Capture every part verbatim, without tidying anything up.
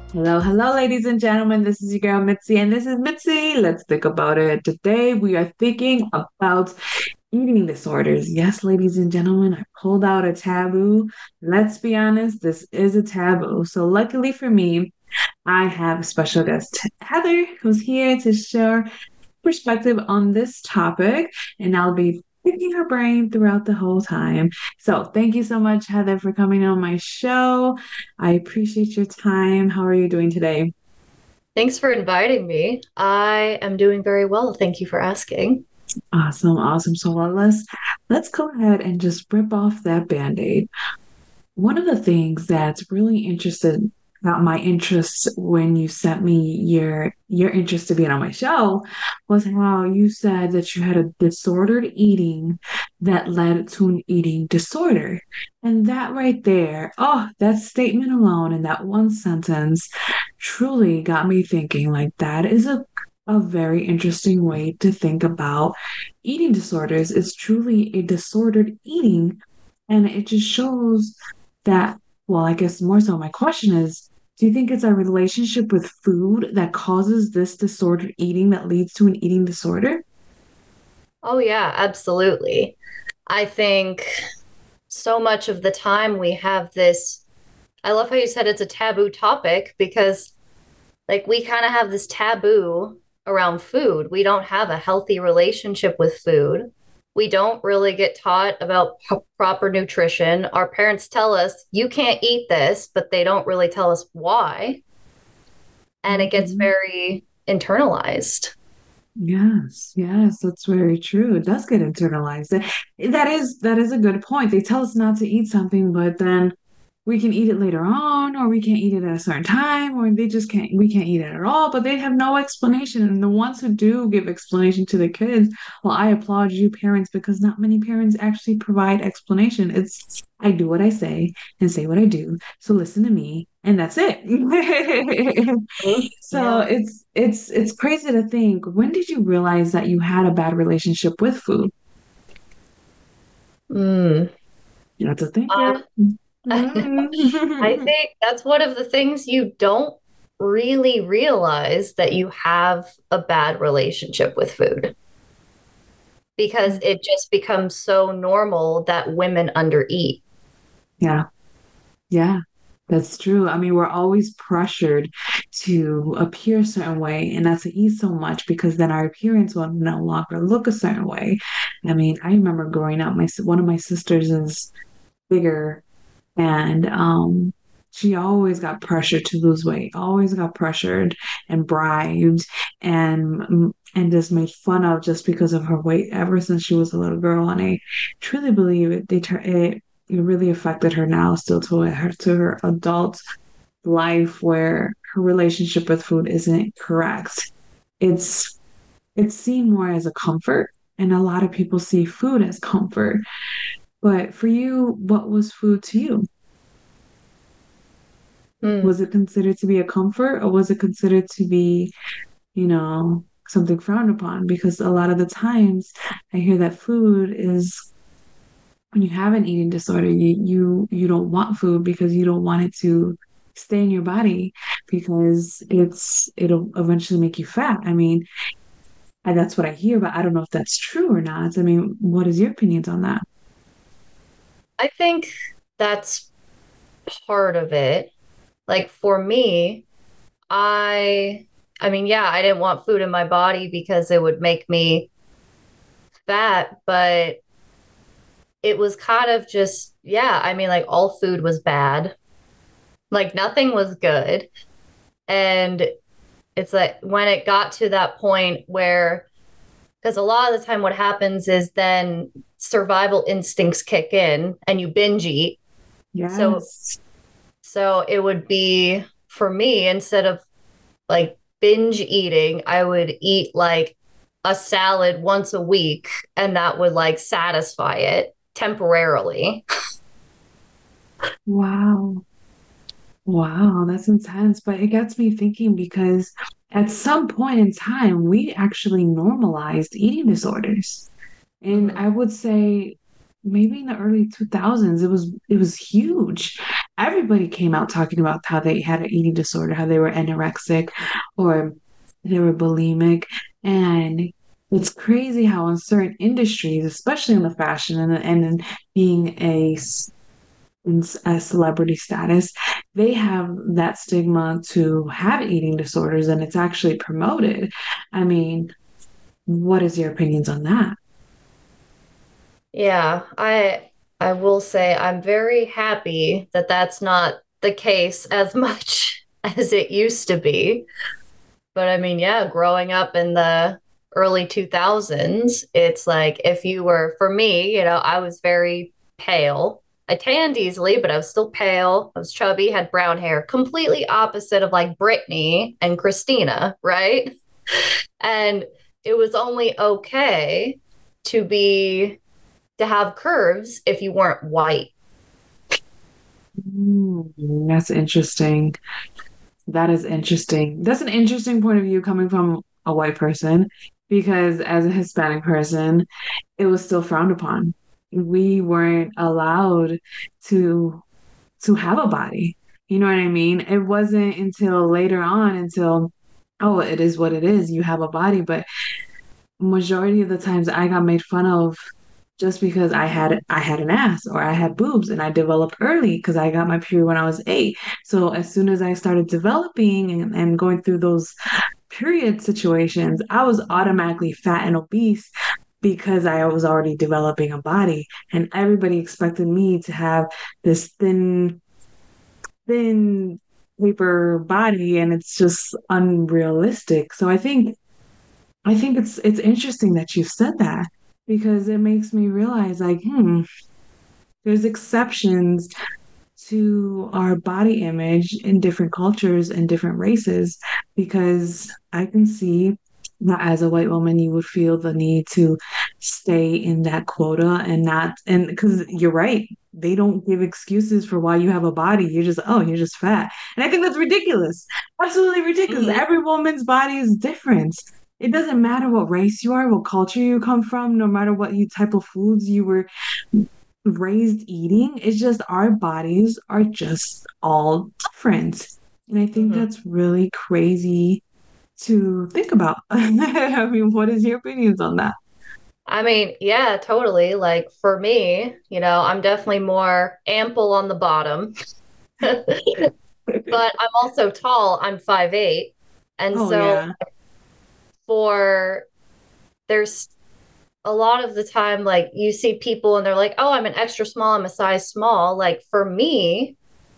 Hello, hello, ladies and gentlemen. This is your girl Mitzi, and this is Mitzi. Let's think about it. Today, we are thinking about eating disorders. Yes, ladies and gentlemen, I pulled out a taboo. Let's be honest, this is a taboo. So, luckily for me, I have a special guest, Heather, who's here to share perspective on this topic, and I'll be picking her brain throughout the whole time. So, thank you so much, Heather, for coming on my show. I appreciate your time. How are you doing today? Thanks for inviting me. I am doing very well. Thank you for asking. Awesome, awesome. So well, let's let's go ahead and just rip off that band-aid. One of the things that's really interested got my interest when you sent me your your interest to being on my show was how you said that you had a disordered eating that led to an eating disorder. And that right there, oh, that statement alone in that one sentence truly got me thinking like that is a a very interesting way to think about eating disorders. It's truly a disordered eating, and it just shows that, well, I guess more so my question is, do you think it's our relationship with food that causes this disordered eating that leads to an eating disorder? Oh, yeah, absolutely. I think so much of the time we have this. I love how you said it's a taboo topic because, like, we kind of have this taboo around food. We don't have a healthy relationship with food. We don't really get taught about p- proper nutrition. Our parents tell us, you can't eat this, but they don't really tell us why. And it gets Mhm. very internalized. Yes, yes, that's very true. It does get internalized. That that is that is a good point. They tell us not to eat something, but then we can eat it later on, or we can't eat it at a certain time, or they just can't we can't eat it at all, but they have no explanation. And the ones who do give explanation to the kids, well, I applaud you parents because not many parents actually provide explanation. It's I do what I say and say what I do. So listen to me, and that's it. Mhm. So Yeah. it's it's it's crazy to think, when did you realize that you had a bad relationship with food? Mm. That's a thinker. Uh, I Mhm. think that's one of the things you don't really realize that you have a bad relationship with food because it just becomes so normal that women undereat. Yeah, yeah, that's true. I mean, we're always pressured to appear a certain way and not to eat so much because then our appearance will no longer look a certain way. I mean, I remember growing up, my s- one of my sisters is bigger, and um she always got pressured to lose weight, always got pressured and bribed and and just made fun of just because of her weight ever since she was a little girl. And I truly believe it they tur- it, it really affected her now still to her to her adult life, where her relationship with food isn't correct. It's it's seen more as a comfort, and a lot of people see food as comfort. But for you, what was food to you? Hmm. Was it considered to be a comfort, or was it considered to be, you know, something frowned upon? Because a lot of the times I hear that food is, when you have an eating disorder, you you you don't want food because you don't want it to stay in your body because it's it'll eventually make you fat. I mean, I, that's what I hear, but I don't know if that's true or not. I mean, what is your opinions on that? I think that's part of it. Like for me, I I mean, yeah, I didn't want food in my body because it would make me fat, but it was kind of just, yeah, I mean, like all food was bad. Like nothing was good. And it's like when it got to that point where, because a lot of the time what happens is then survival instincts kick in and you binge eat. So, Yes. so it would be for me, instead of like binge eating, I would eat like a salad once a week and that would like satisfy it temporarily. Wow. Wow, that's intense. But it gets me thinking because at some point in time, we actually normalized eating disorders. And Mhm. I would say maybe in the early two thousands. It was it was huge. Everybody came out talking about how they had an eating disorder, how they were anorexic or they were bulimic. And it's crazy how in certain industries, especially in the fashion and and in being a in a celebrity status, they have that stigma to have eating disorders and it's actually promoted. I mean, what is your opinions on that? Yeah, I I will say I'm very happy that that's not the case as much as it used to be. But I mean, yeah, growing up in the early two thousands, it's like if you were, for me, you know, I was very pale. I tanned easily, but I was still pale. I was chubby, had brown hair, completely opposite of like Britney and Christina, right? And it was only okay to be to have curves if you weren't white. Mm, that's interesting. That is interesting. That's an interesting point of view coming from a white person because as a Hispanic person, it was still frowned upon. We weren't allowed to to have a body. You know what I mean? It wasn't until later on, until, oh, it is what it is. You have a body, but majority of the times I got made fun of just because I had I had an ass or I had boobs and I developed early because I got my period when I was eight. So as soon as I started developing and, and going through those period situations, I was automatically fat and obese because I was already developing a body. And everybody expected me to have this thin, thin paper body, and it's just unrealistic. So I think I think it's it's interesting that you said that because it makes me realize like, hmm, there's exceptions to our body image in different cultures and different races because I can see that as a white woman you would feel the need to stay in that quota and not and because you're right, they don't give excuses for why you have a body. You're just, oh, you're just fat. And I think that's ridiculous. Absolutely ridiculous. Mhm. Every woman's body is different. It doesn't matter what race you are, what culture you come from, no matter what you type of foods you were raised eating. It's just our bodies are just all different. And I think Mhm. that's really crazy to think about. I mean, what is your opinions on that? I mean, yeah, totally. Like for me, you know, I'm definitely more ample on the bottom, but I'm also tall. I'm five eight. And Oh, so yeah. for there's a lot of the time, like you see people and they're like, oh, I'm an extra small, I'm a size small. Like for me,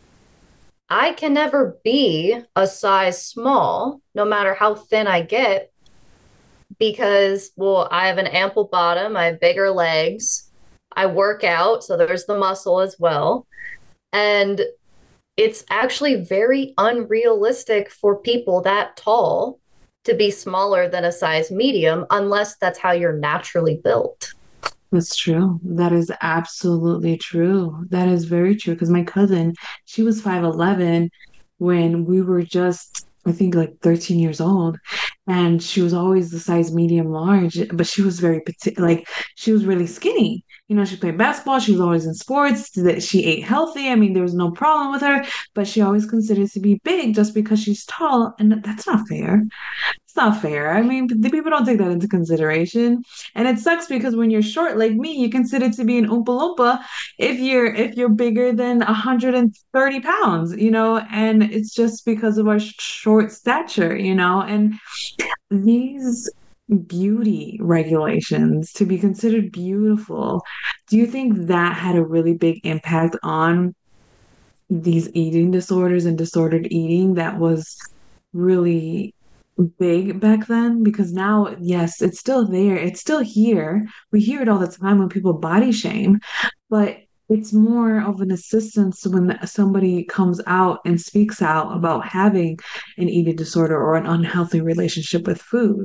I can never be a size small, no matter how thin I get, because, well, I have an ample bottom, I have bigger legs, I work out, so there's the muscle as well. And it's actually very unrealistic for people that tall to be smaller than a size medium unless that's how you're naturally built. That's true. That is absolutely true. That is very true. Because my cousin, she was five eleven when we were just, I think, like thirteen years old. And she was always the size medium large, but she was very, parti- like, she was really skinny. You know, she played basketball. She was always in sports. That she ate healthy. I mean, there was no problem with her, but she always considered to be big just because she's tall. And that's not fair. It's not fair. I mean, the people don't take that into consideration. And it sucks because when you're short like me, you consider to be an Oompa Loompa if you're if you're bigger than one hundred thirty pounds, you know, and it's just because of our sh- short stature, you know, and these beauty regulations to be considered beautiful, do you think that had a really big impact on these eating disorders and disordered eating that was really big back then? Because now, yes, it's still there, it's still here. We hear it all the time when people body shame, but it's more of an assistance when somebody comes out and speaks out about having an eating disorder or an unhealthy relationship with food.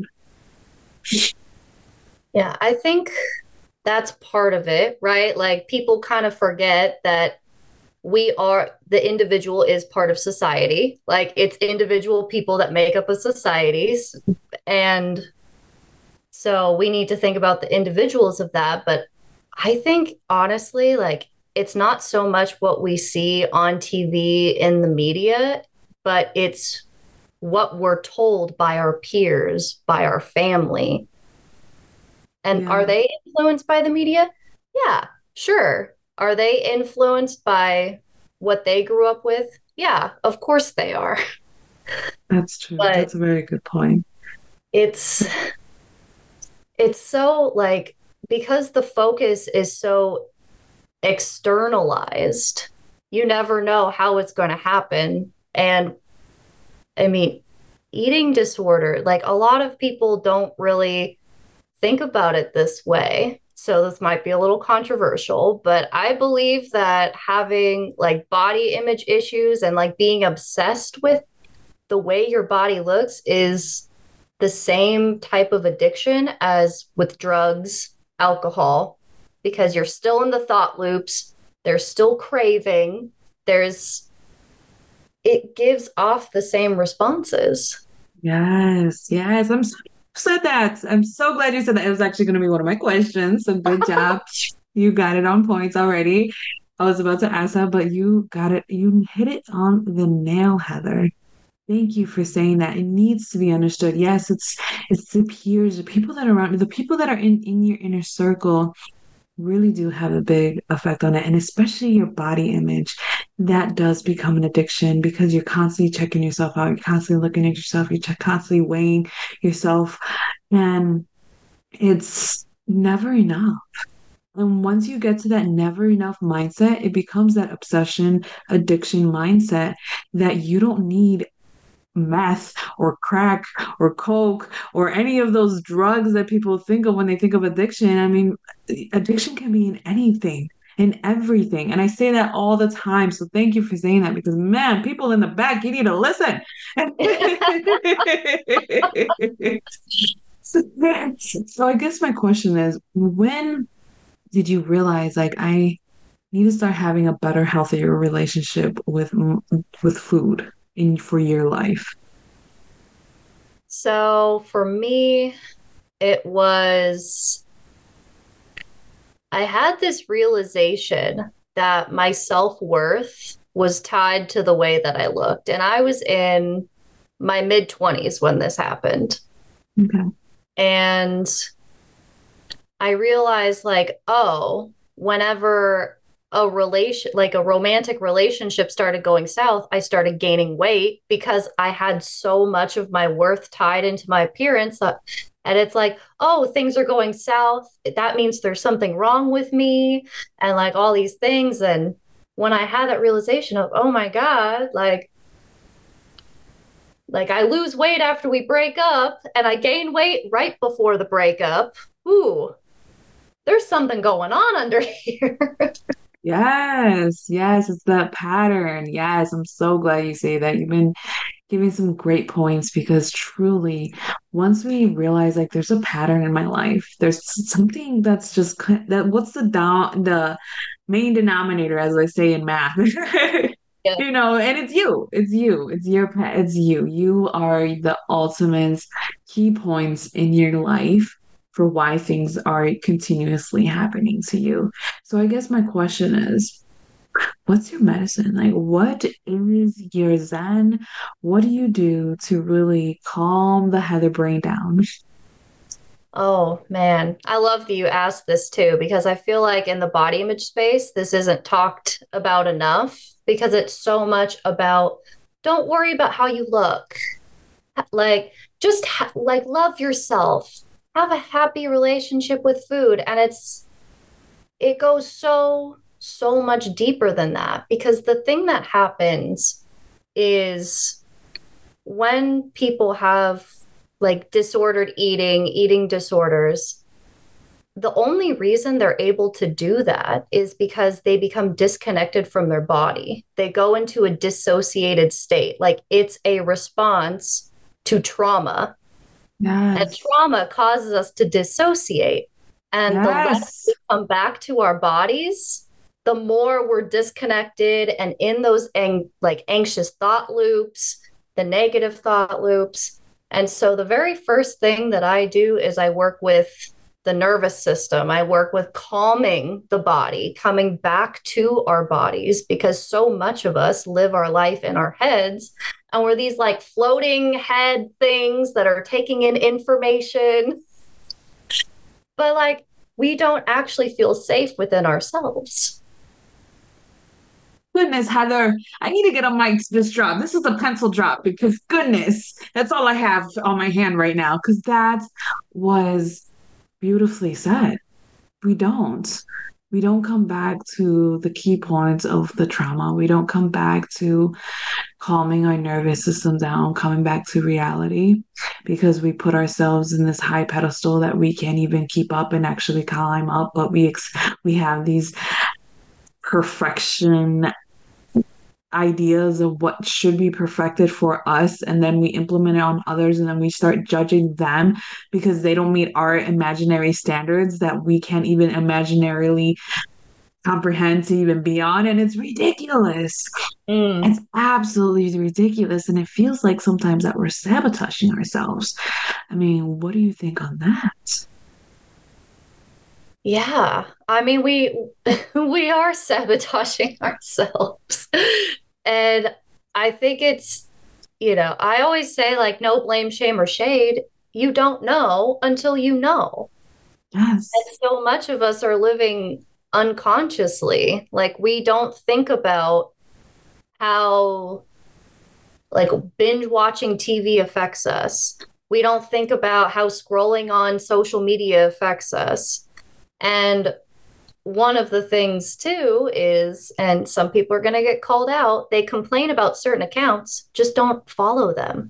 Yeah, I think that's part of it, right? Like people kind of forget that we are the individual is part of society. Like it's individual people that make up a societies. And so we need to think about the individuals of that. But I think honestly, like it's not so much what we see on T V in the media, but it's what we're told by our peers, by our family. And are Yeah, they influenced by the media? Yeah, sure. Are they influenced by what they grew up with? Yeah, of course they are. that's true. But That's a very good point. it's it's so like because the focus is so externalized, you never know how it's going to happen. And I mean, eating disorder, like a lot of people don't really think about it this way. So this might be a little controversial, but I believe that having like body image issues and like being obsessed with the way your body looks is the same type of addiction as with drugs, alcohol, because you're still in the thought loops. There's still craving. There's, it gives off the same responses. Yes, yes. I'm so said that. I'm so glad you said that. It was actually going to be one of my questions. So good job. You got it on points already. I was about to ask that, but you got it. You hit it on the nail, Heather. Thank you for saying that. It needs to be understood. Yes, it's it's the peers, the people that are around, the people that are in in your inner circle really do have a big effect on it, and especially your body image. That does become an addiction because you're constantly checking yourself out. You're constantly looking at yourself. You're check, constantly weighing yourself, and it's never enough. And once you get to that never enough mindset, it becomes that obsession, addiction mindset that you don't need meth or crack or coke or any of those drugs that people think of when they think of addiction. I mean, addiction can be in anything, in everything. And I say that all the time. So thank you for saying that because, man, people in the back, you need to listen. so, so I guess my question is, when did you realize like I need to start having a better, healthier relationship with with food in for your life? So for me, it was, I had this realization that my self worth was tied to the way that I looked. And I was in my mid twenties when this happened. Okay. And I realized, like, oh, whenever a relation, like a romantic relationship started going south, I started gaining weight because I had so much of my worth tied into my appearance. That, and it's like, oh, things are going south. That means there's something wrong with me and like all these things. And when I had that realization of, oh my God, like, like I lose weight after we break up and I gain weight right before the breakup. Ooh, there's something going on under here. Yes, yes, it's that pattern. Yes, I'm so glad you say that. You've been giving some great points because truly, once we realize like there's a pattern in my life, there's something that's just ki- that what's the down the main denominator, as I say in math. Yeah. You know, and it's you. It's you. It's your pa- it's you. You are the ultimate key points in your life for why things are continuously happening to you. So I guess my question is, what's your medicine? Like, what is your Zen? What do you do to really calm the Heather brain down? Oh man, I love that you asked this too, because I feel like in the body image space, this isn't talked about enough because it's so much about don't worry about how you look. Like, just ha- like love yourself, have a happy relationship with food. And it's, it goes so, so much deeper than that because the thing that happens is when people have like disordered eating, eating disorders, the only reason they're able to do that is because they become disconnected from their body. They go into a dissociated state. Like it's a response to trauma. And Yes. trauma causes us to dissociate. And the less Yes. we come back to our bodies, the more we're disconnected and in those ang- like anxious thought loops, the negative thought loops. And so the very first thing that I do is I work with the nervous system. I work with calming the body, coming back to our bodies, because so much of us live our life in our heads. And we're these like floating head things that are taking in information. But like, we don't actually feel safe within ourselves. Goodness, Heather, I need to get a mic to this drop. This is a pencil drop because goodness, that's all I have on my hand right now because that was beautifully said. We don't. We don't come back to the key points of the trauma. We don't come back to calming our nervous system down, coming back to reality because we put ourselves in this high pedestal that we can't even keep up and actually climb up, but we ex- we have these perfection ideas of what should be perfected for us and then we implement it on others and then we start judging them because they don't meet our imaginary standards that we can't even imaginarily comprehend to even be on, and it's ridiculous. Mm. It's absolutely ridiculous, and it feels like sometimes that we're sabotaging ourselves. I mean, what do you think on that? Yeah. I mean, we we are sabotaging ourselves. And I think it's, you know, I always say like no blame, shame, or shade. You don't know until you know. And Yes. so much of us are living unconsciously. Like we don't think about how like binge watching T V affects us. We don't think about how scrolling on social media affects us. And one of the things too is, and some people are going to get called out, they complain about certain accounts, just don't follow them.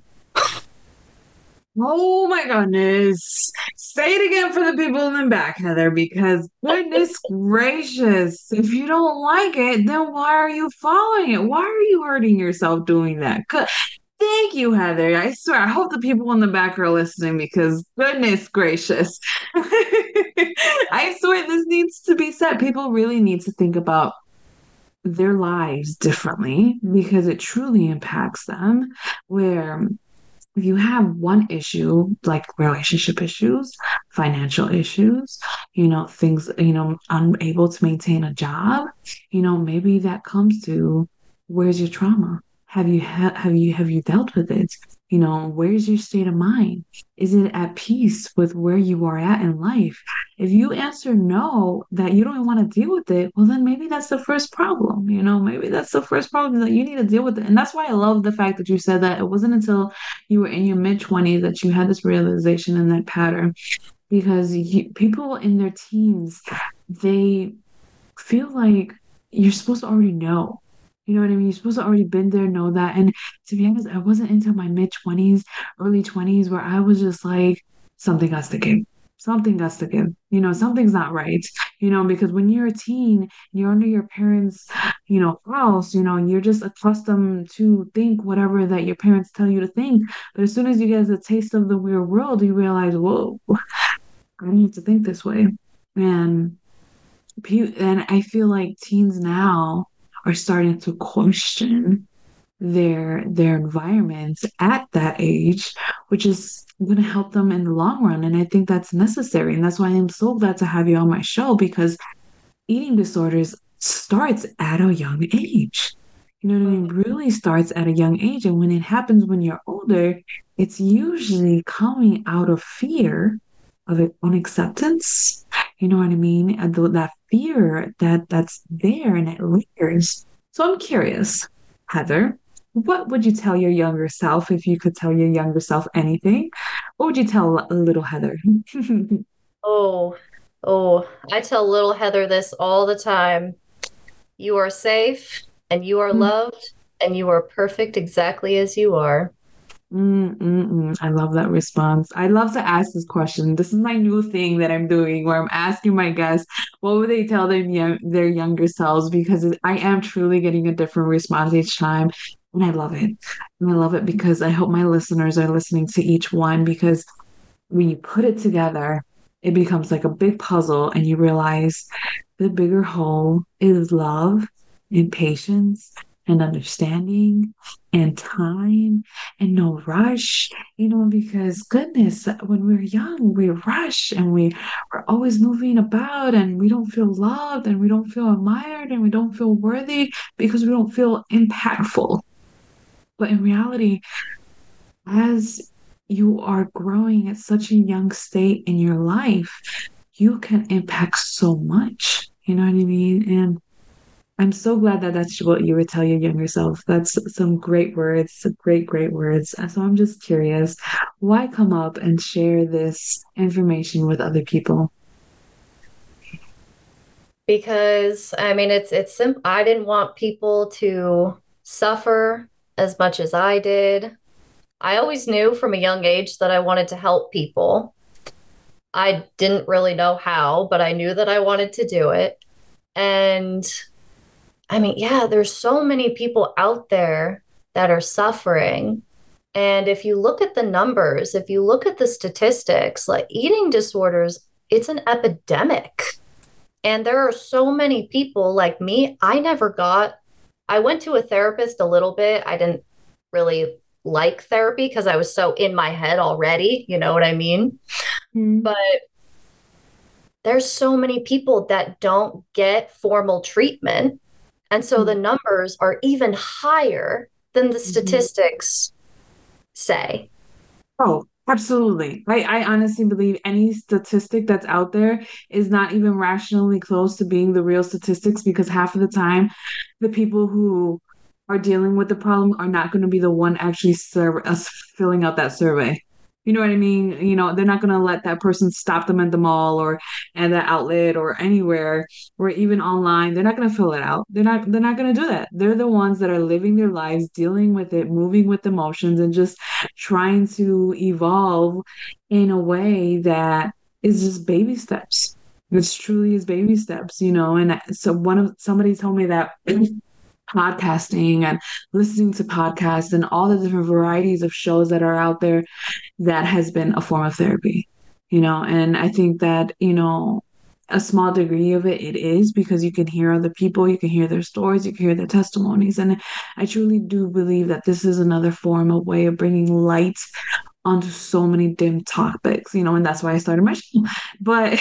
Oh my goodness. Say it again for the people in the back, Heather, because goodness gracious, if you don't like it, then why are you following it? Why are you hurting yourself doing that? Good. Thank you, Heather. I swear, I hope the people in the back are listening because goodness gracious. I swear this needs to be said. People really need to think about their lives differently because it truly impacts them. Where if you have one issue, like relationship issues, financial issues, you know, things, you know, unable to maintain a job, you know, maybe that comes to where's your trauma? Have you ha- have you have you dealt with it? You know, where's your state of mind? Is it at peace with where you are at in life? If you answer no, that you don't want to deal with it, well, then maybe that's the first problem. You know, maybe that's the first problem that you need to deal with it. And that's why I love the fact that you said that it wasn't until you were in your mid twenties that you had this realization and that pattern because you, people in their teens, they feel like you're supposed to already know. You know what I mean? You're supposed to already been there, know that. And to be honest, I wasn't into my mid twenties, early twenties, where I was just like, something has to give. Something has to give. You know, something's not right. You know, because when you're a teen, you're under your parents' you know, house, you know, and you're just accustomed to think whatever that your parents tell you to think. But as soon as you get a taste of the real world, you realize, whoa, I don't have to think this way. And and I feel like teens now are starting to question their their environments at that age, which is going to help them in the long run. And I think that's necessary. And that's why I'm so glad to have you on my show because eating disorders starts at a young age. You know what I mean? Really starts at a young age. And when it happens when you're older, it's usually coming out of fear of it, unacceptance. You know what I mean? And th- that fear that that's there and it lingers. So I'm curious, Heather, what would you tell your younger self if you could tell your younger self anything? What would you tell little Heather? Oh, oh, I tell little Heather this all the time. You are safe and you are loved and you are perfect exactly as you are. Mm-mm-mm. I love that response. I love to ask this question. This is my new thing that I'm doing where I'm asking my guests, what would they tell their young, their younger selves? Because it- I am truly getting a different response each time. And I love it. And I love it because I hope my listeners are listening to each one because when you put it together, it becomes like a big puzzle and you realize the bigger whole is love and patience and understanding and time and no rush, you know, because goodness, when we're young, we rush and we we're always moving about and we don't feel loved and we don't feel admired and we don't feel worthy because we don't feel impactful. But in reality, as you are growing at such a young state in your life, you can impact so much. You know what I mean? And I'm so glad that that's what you would tell your younger self. That's some great words, some great, great words. So I'm just curious, why come up and share this information with other people? Because I mean it's it's simple. I didn't want people to suffer as much as I did. I always knew from a young age that I wanted to help people. I didn't really know how, but I knew that I wanted to do it. And I mean, yeah, there's so many people out there that are suffering. And if you look at the numbers, if you look at the statistics, like eating disorders, it's an epidemic. And there are so many people like me. I never got, I went to a therapist a little bit. I didn't really like therapy because I was so in my head already. You know what I mean? Mm-hmm. But there's so many people that don't get formal treatment. And so the numbers are even higher than the Mm-hmm. statistics say. Oh, absolutely. I, I honestly believe any statistic that's out there is not even rationally close to being the real statistics because half of the time, the people who are dealing with the problem are not going to be the one actually serve us filling out that survey. You know what I mean? You know, they're not going to let that person stop them at the mall or at the outlet or anywhere or even online. They're not going to fill it out. They're not they're not going to do that. They're the ones that are living their lives, dealing with it, moving with emotions and just trying to evolve in a way that is just baby steps. It's truly is baby steps, you know. And so one of somebody told me that podcasting and listening to podcasts and all the different varieties of shows that are out there, that has been a form of therapy, you know. And I think that, you know, a small degree of it, it is because you can hear other people, you can hear their stories, you can hear their testimonies. And I truly do believe that this is another form, a way of bringing light onto so many dim topics, you know, and that's why I started my show. But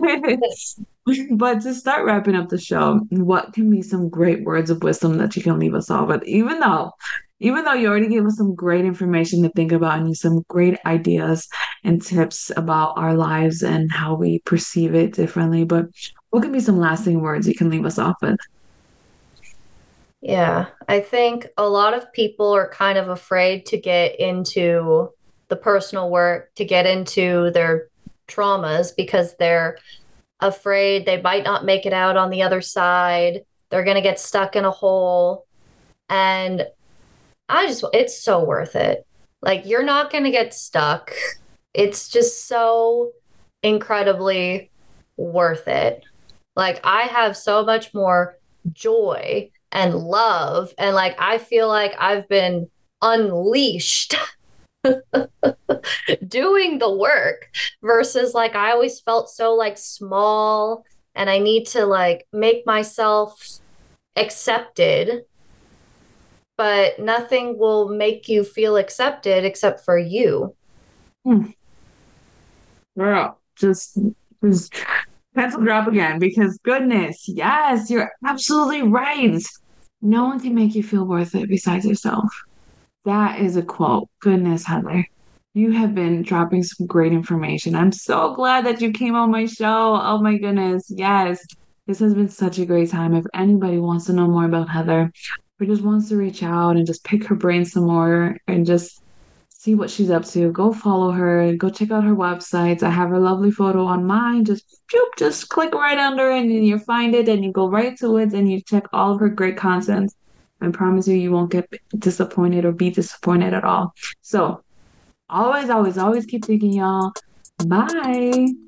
but to start wrapping up the show, what can be some great words of wisdom that you can leave us all with? Even though, even though you already gave us some great information to think about and some great ideas and tips about our lives and how we perceive it differently, but what can be some lasting words you can leave us off with? Yeah, I think a lot of people are kind of afraid to get into the personal work, to get into their traumas because they're afraid they might not make it out on the other side. They're going to get stuck in a hole. And I just, it's so worth it. Like, you're not going to get stuck. It's just so incredibly worth it. Like, I have so much more joy and love. And like, I feel like I've been unleashed doing the work versus like, I always felt so like small and I need to like make myself accepted, but nothing will make you feel accepted except for you. Hmm. Girl, just, just pencil drop again because goodness, yes, you're absolutely right. No one can make you feel worth it besides yourself. That is a quote. Goodness, Heather. You have been dropping some great information. I'm so glad that you came on my show. Oh my goodness. Yes. This has been such a great time. If anybody wants to know more about Heather or just wants to reach out and just pick her brain some more and just see what she's up to, go follow her, go check out her websites. I have her lovely photo on mine. Just choop, just click right under it and you find it and you go right to it and you check all of her great content. I promise you, you won't get disappointed or be disappointed at all. So always, always, always keep thinking, y'all. Bye.